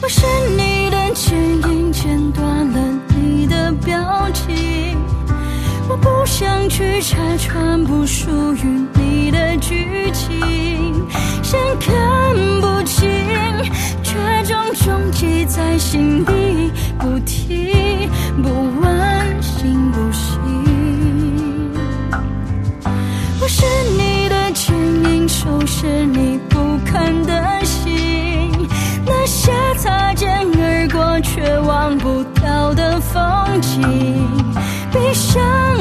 我是你的剪影，剪断了你的表情。我不想去拆穿不属于你的剧情，想看不清，却种种记在心底，不提不问醒不醒。我是你的剪影，收拾你不堪的心，那些擦肩而过却忘不掉的风景，闭上